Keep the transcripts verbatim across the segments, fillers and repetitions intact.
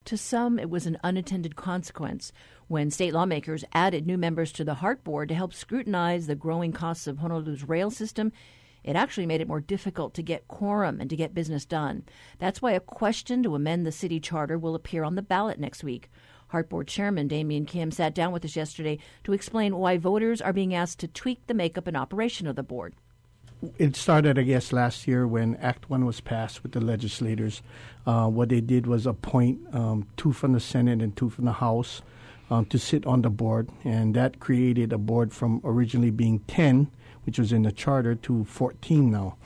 To some, it was an unintended consequence when state lawmakers added new members to the HART board to help scrutinize the growing costs of Honolulu's rail system. It actually made it more difficult to get quorum and to get business done. That's why a question to amend the city charter will appear on the ballot next week. HART Board Chairman Damian Kim sat down with us yesterday to explain why voters are being asked to tweak the makeup and operation of the board. It started, I guess, last year when Act one was passed with the legislators. Uh, what they did was appoint um, two from the Senate and two from the House um, to sit on the board, and that created a board from originally being ten, which was in the charter, to fourteen now.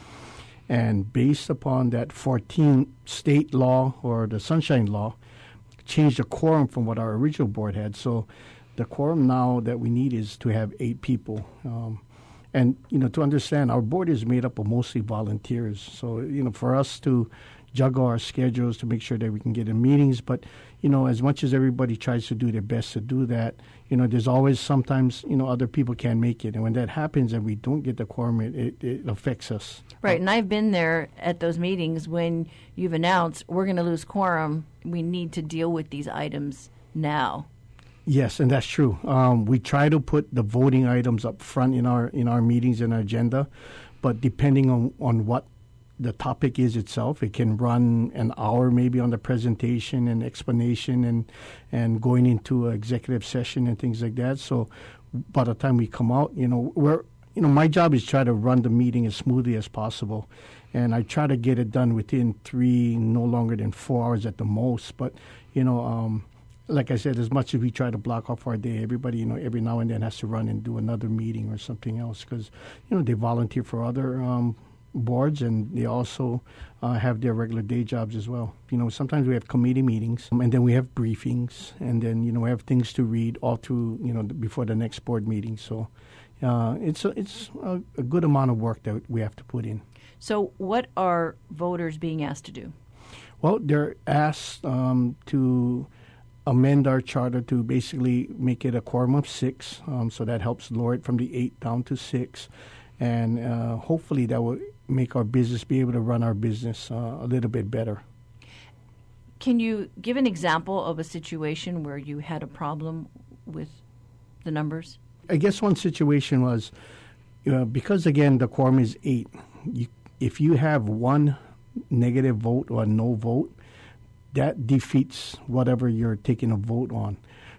And based upon that fourteen state law, or the Sunshine Law, changed the quorum from what our original board had. So the quorum now that we need is to have eight people. Um, and, you know, to understand, our board is made up of mostly volunteers. So, you know, for us to juggle our schedules to make sure that we can get in meetings. But, you know, as much as everybody tries to do their best to do that, you know, there's always sometimes, you know, other people can't make it. And when that happens and we don't get the quorum, it, it, it affects us. Right. And I've been there at those meetings when you've announced we're going to lose quorum. We need to deal with these items now. Yes, and that's true. Um, we try to put the voting items up front in our in our meetings and our agenda, but depending on, on what the topic is itself, it can run an hour maybe on the presentation and explanation and and going into an executive session and things like that. So by the time we come out, you know, we're you know my job is try to run the meeting as smoothly as possible, and I try to get it done within three, no longer than four hours at the most. But you know. Um, Like I said, as much as we try to block off our day, everybody, you know, every now and then has to run and do another meeting or something else because, you know, they volunteer for other um, boards and they also uh, have their regular day jobs as well. You know, sometimes we have committee meetings um, and then we have briefings and then, you know, we have things to read all through, you know, before the next board meeting. So uh, it's, a, it's a, a good amount of work that we have to put in. So what are voters being asked to do? Well, they're asked um, to amend our charter to basically make it a quorum of six, um, so that helps lower it from the eight down to six, and uh, hopefully that will make our business be able to run our business uh, a little bit better. Can you give an example of a situation where you had a problem with the numbers? I guess one situation was, you know, because again the quorum is eight, you, if you have one negative vote or no vote, that defeats whatever you're taking a vote on.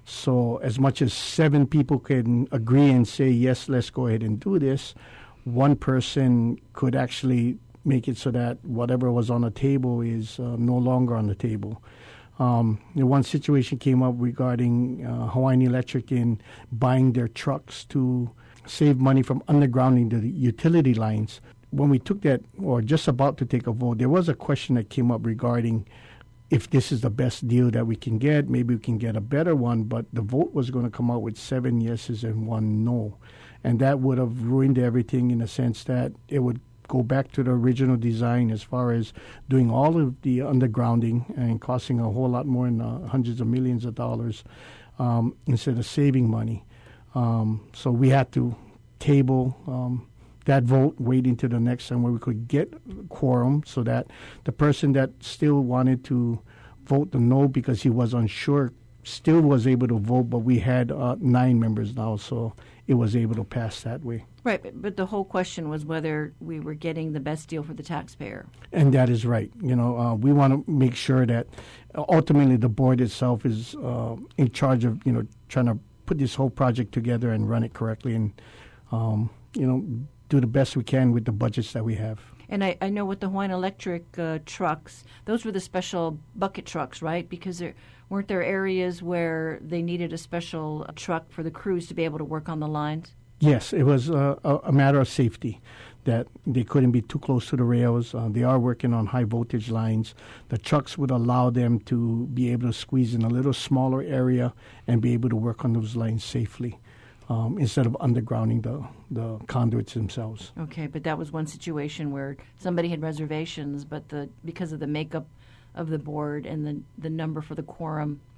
So as much as seven people can agree and say, yes, let's go ahead and do this, one person could actually make it so that whatever was on the table is uh, no longer on the table. Um, the one situation came up regarding uh, Hawaiian Electric in buying their trucks to save money from undergrounding the utility lines. When we took that, or just about to take a vote, there was a question that came up regarding if this is the best deal that we can get, maybe we can get a better one, but the vote was going to come out with seven yeses and one no. And that would have ruined everything in the sense that it would go back to the original design as far as doing all of the undergrounding and costing a whole lot more than uh, hundreds of millions of dollars um, instead of saving money. Um, so we had to table um, that vote, wait until the next time where we could get quorum so that the person that still wanted to vote the no because he was unsure still was able to vote, but we had uh, nine members now, so it was able to pass that way. Right, but, but the whole question was whether we were getting the best deal for the taxpayer. And that is right. You know, uh, we want to make sure that ultimately the board itself is uh, in charge of, you know, trying to put this whole project together and run it correctly and, um, you know, do the best we can with the budgets that we have. And I, I know with the Hawaiian Electric uh, trucks, those were the special bucket trucks, right? Because there weren't there areas where they needed a special truck for the crews to be able to work on the lines? Yes, it was uh, a, a matter of safety, that they couldn't be too close to the rails. Uh, they are working on high voltage lines. The trucks would allow them to be able to squeeze in a little smaller area and be able to work on those lines safely. Um, instead of undergrounding the, the conduits themselves. Okay, but that was one situation where somebody had reservations, but the because of the makeup of the board and the, the number for the quorum,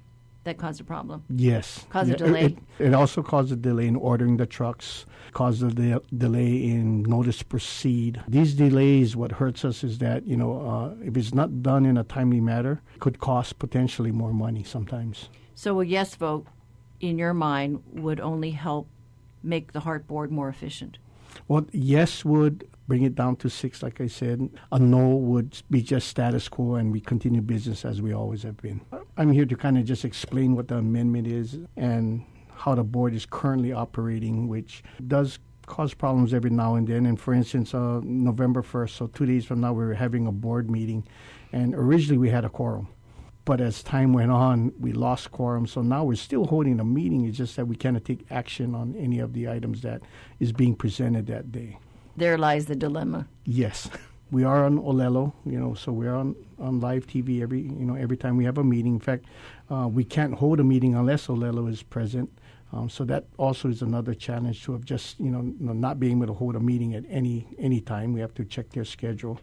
that caused a problem. Yes. Caused Yeah, a delay. It, it also caused a delay in ordering the trucks, caused a de- delay in notice to proceed. These delays, what hurts us is that, you know, uh, if it's not done in a timely manner, it could cost potentially more money sometimes. So a yes vote, in your mind, would only help make the Hart board more efficient? Well, yes would bring it down to six, like I said. A no would be just status quo, and we continue business as we always have been. I'm here to kind of just explain what the amendment is and how the board is currently operating, which does cause problems every now and then. And for instance, uh, November first, so two days from now, we were having a board meeting, and originally we had a quorum. But as time went on, we lost quorum. So now we're still holding a meeting. It's just that we cannot take action on any of the items that is being presented that day. There lies the dilemma. Yes. We are on Olelo, you know, so we're on, on live T V every, you know, every time we have a meeting. In fact, uh, we can't hold a meeting unless Olelo is present. Um, so that also is another challenge to have just, you know, not being able to hold a meeting at any any time. We have to check their schedule.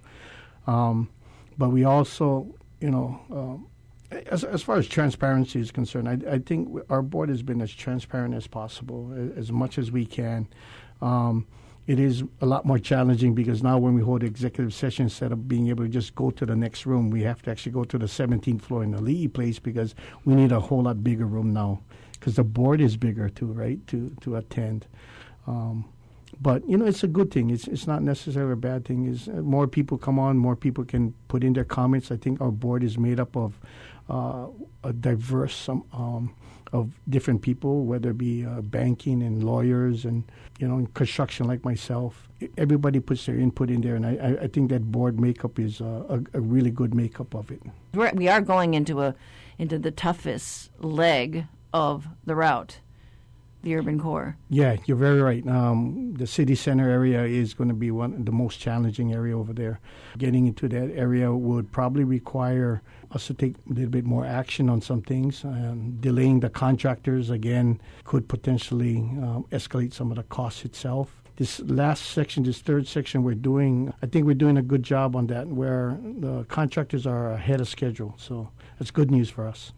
Um, but we also, you know, um, As, as far as transparency is concerned, I, I think our board has been as transparent as possible, as, as much as we can. Um, it is a lot more challenging because now when we hold executive session, instead of being able to just go to the next room, we have to actually go to the seventeenth floor in the Lee place because we need a whole lot bigger room now because the board is bigger too, right, to, to attend. Um, But, you know, it's a good thing. It's it's not necessarily a bad thing. Is uh, more people come on, more people can put in their comments. I think our board is made up of uh, a diverse um, um, of different people, whether it be uh, banking and lawyers and, you know, in construction like myself. Everybody puts their input in there, and I, I think that board makeup is uh, a, a really good makeup of it. We're, we are going into a into the toughest leg of the route. The urban core. Yeah, you're very right. Um, the city center area is going to be one the most challenging area over there. Getting into that area would probably require us to take a little bit more action on some things. Um, delaying the contractors, again, could potentially um, escalate some of the costs itself. This last section, this third section we're doing, I think we're doing a good job on that, where the contractors are ahead of schedule. So that's good news for us.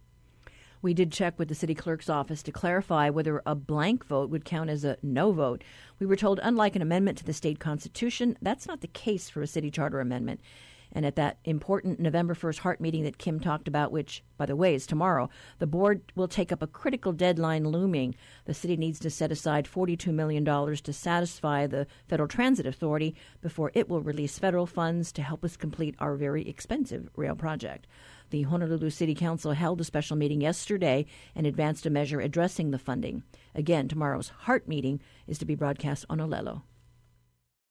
We did check with the city clerk's office to clarify whether a blank vote would count as a no vote. We were told, unlike an amendment to the state constitution, that's not the case for a city charter amendment. And at that important November first Hart meeting that Kim talked about, which, by the way, is tomorrow, the board will take up a critical deadline looming. The city needs to set aside forty-two million dollars to satisfy the Federal Transit Authority before it will release federal funds to help us complete our very expensive rail project. The Honolulu City Council held a special meeting yesterday and advanced a measure addressing the funding. Again, tomorrow's Hart meeting is to be broadcast on Olelo.